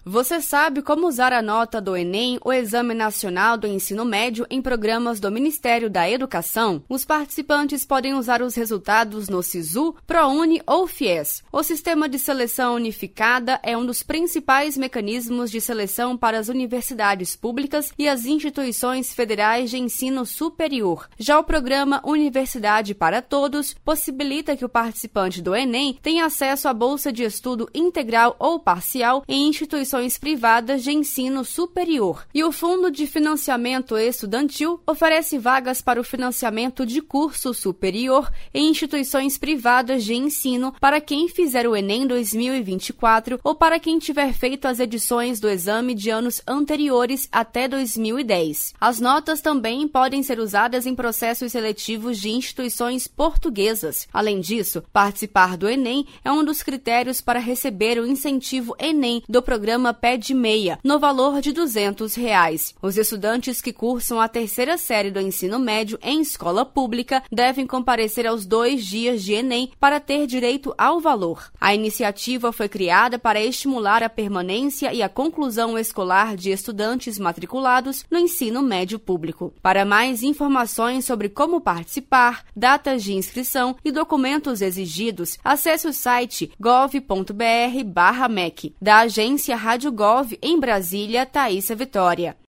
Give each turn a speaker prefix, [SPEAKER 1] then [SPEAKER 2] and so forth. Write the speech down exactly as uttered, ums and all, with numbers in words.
[SPEAKER 1] Você sabe como usar a nota do Enem, o Exame Nacional do Ensino Médio, em programas do Ministério da Educação? Os participantes podem usar os resultados no SISU, ProUni ou FIES. O Sistema de Seleção Unificada é um dos principais mecanismos de seleção para as universidades públicas e as instituições federais de ensino superior. Já o programa Universidade para Todos possibilita que o participante do Enem tenha acesso à bolsa de estudo integral ou parcial em instituições privadas de ensino superior. E o Fundo de Financiamento Estudantil oferece vagas para o financiamento de curso superior em instituições privadas de ensino para quem fizer o Enem dois mil e vinte e quatro ou para quem tiver feito as edições do exame de anos anteriores até dois mil e dez. As notas também podem ser usadas em processos seletivos de instituições portuguesas. Além disso, participar do Enem é um dos critérios para receber o incentivo Enem do programa Pé de Meia, no valor de duzentos reais. Os estudantes que cursam a terceira série do ensino médio em escola pública devem comparecer aos dois dias de Enem para ter direito ao valor. A iniciativa foi criada para estimular a permanência e a conclusão escolar de estudantes matriculados no ensino médio público. Para mais informações sobre como participar, datas de inscrição e documentos exigidos, acesse o site gov ponto br barra mec. Da agência Rádio Gov, em Brasília, Thaísa Vitória.